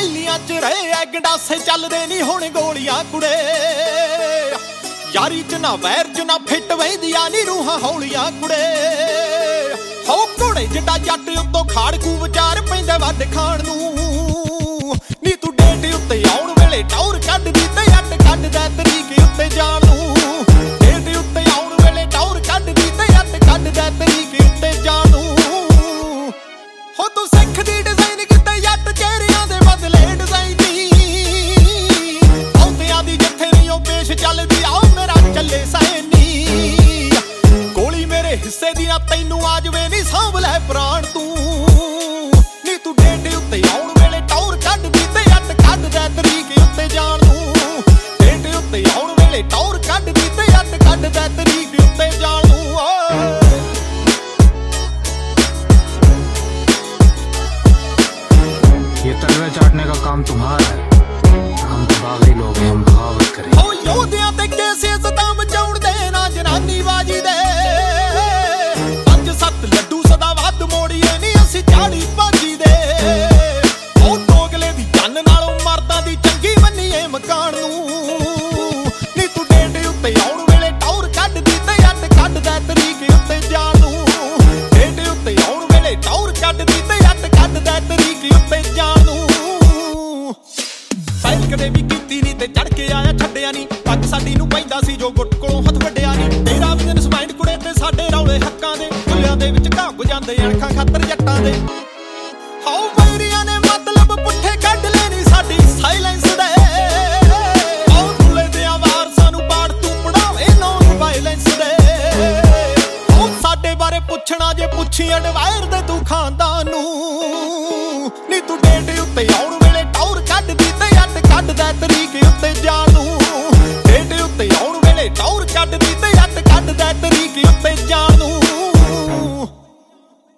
ਪਹਿਲੀਆਂ ਚ ਰਹੇ ਐ ਗੰਡਾਸੇ ਚੱਲਦੇ ਨੀ ਹੁਣ ਗੋਲੀਆਂ ਕੁੜੇ ਯਾਰੀ ਚ ਨਾ ਵੈਰ ਚ ਨਾ ਫਿੱਟ ਵਹਿੰਦੀਆਂ ਨੀ ਰੂਹਾਂ ਹੌਲੀਆਂ ਕੁੜੇ ਹੋ ਘੋੜੇ ਜਿੱਡਾ ਜੱਟ ਉੱਤੋਂ ਖਾੜਕੂ ਵਿਚਾਰ ਪੈਂਦਾ ਵੱਢ ਖਾਣ ਨੂੰ ਨੀ ਤੂੰ ਡੇਟ ਉੱਤੇ ਆਉਣ ਵੇਲੇ ਟੌਰ ਕੱਢਦੀ ਤੇ ਅੱਟ ਕੱਢਦਾ ਤਰੀਕ ਉੱਤੇ ਜਾਣ ਨੂੰ ਡੇਟ ਉੱਤੇ ਆਉਣ ਵੇਲੇ ਟੌਰ ਕੱਢਦੀ ਤੇ ਅੱਟ ਕੱਢਦਾ ਤਰੀਕ ਉੱਤੇ ਜਾਣ ਨੂੰ ਹੋ ਤੂੰ ਸਿੱਖ ਦੀ ਡਿਜ਼ਾਈਨ ਕਿਤੇ ਜੱਟ ਚਿਹਰਿਆਂ ਦੇ ਬਦਲੇ ਡਿਜ਼ਾਈਨੀ ਆਉਂਦਿਆਂ ਦੀ ਜਿੱਥੇ ਨਹੀਂ ਉਹ ਪੇਸ਼ ਚੱਲਦੀ ਆਓ ਮੇਰਾ ਚੱਲੇ ਸੈਨੀ ਗੋਲੀ ਮੇਰੇ ਹਿੱਸੇ ਦੀ ਨਾ ਤੈਨੂੰ ਆ ਜਵੇ ਨੀ ਸਾਂਭ ਲੈ ਪ੍ਰਾਣ ਤੂੰ ਨੀ ਤੂੰ ਡੇਟ ਉੱਤੇ ਆਉਣ ਵੇਲੇ ਟੌਰ ਕੱਢਦੀ ਤੇ ਅੱਟ ਕੱਢਦਾ ਤਰੀਕ ਉੱਤੇ ਜਾਣ ਨੂੰ ਡੇਟ ਉੱਤੇ ਆਉਣ ਵੇਲੇ ਟੌਰ ਕੱਢਦੀ ਤੇ ਅੱਟ ਕੱਢਦਾ ਤਰੀਕ ਉੱਤੇ ਜਾਣ ਨੂੰ ये तलवे चाटने का काम तुम्हारा है, हम तो बागी लोग हैं, हम बगावत करें। ओ योधियां ते कैसे सदा बचाउण दे ना जनानी बाजी दे पंज सत्त लड्डू सदा वध मोड़ीए नी असीं झाड़ी भाजी दे ओ दोगले दी जन नालों मर्दां दी चंगी मन्नीए मकान नूं नी तू डेट उत्ते आउण वेले टौर कढदी ते अट कढदा तरीक उत्ते जाण नूं डेट उत्ते आउण वेले टौर कढदी ते अट कढदा तरीक उत्ते जाण नूं ਪਹਿਲ ਕਦੇ ਵੀ ਕੀਤੀ ਨੀ ਤੇ ਚੜ ਕੇ ਆਇਆ ਛੱਡਿਆ ਨੀ ਪੱਗ ਸਾਡੀ ਨੂੰ ਪੈਂਦਾ ਸੀ ਜੋ ਗੁੱਟ ਕੋਲੋਂ ਹੱਥ ਵੱਡਿਆ ਨੀ ਤੇਰਾ ਬਿਜ਼ਨਸ ਮਾਈਂਡ ਕੁੜੇ ਤੇ ਸਾਡੇ ਰੌਲੇ ਹੱਕਾਂ ਦੇ ਚੁੱਲਿਆਂ ਦੇ ਵਿੱਚ ਘਾਗ ਜਾਂਦੇ ਅਣਖਾਂ ਖਾਤਰ ਜੱਟਾਂ ਦੇ ਹਾਉ ਬੈਰੀਆਂ ਨੇ ਮਤਲਬ ਪੁੱਠੇ ਕੱਢ ਲੈ ਨੀ ਸਾਡੀ ਸਾਇਲੈਂਸ ਦੇ ਆਉ ਦੁੱਲੇ ਦੇ ਆਵਾਰ ਸਾਨੂੰ ਬਾੜ ਤੂੰ ਪੜਾਵੇ ਨੌਨ ਵਾਇਲੈਂਸ ਦੇ ਉਹ ਸਾਡੇ ਬਾਰੇ ਪੁੱਛਣਾ ਜੇ ਪੁੱਛੀ ਅਡਵਾਇਰ ਦੇ ਤੂੰ ਖਾਨਦਾਨ ਨੂੰ ਨੀ ਤੂੰ ਡੇਟ ਉੱਤੇ ਆਉਣ ਵੇਲੇ ਟੌਰ ਕੱਢਦੀ ਤੇ ਅੱਟ ਕੱਢਦਾ ਤਰੀਕ ਉੱਤੇ ਜਾਣ ਨੂੰ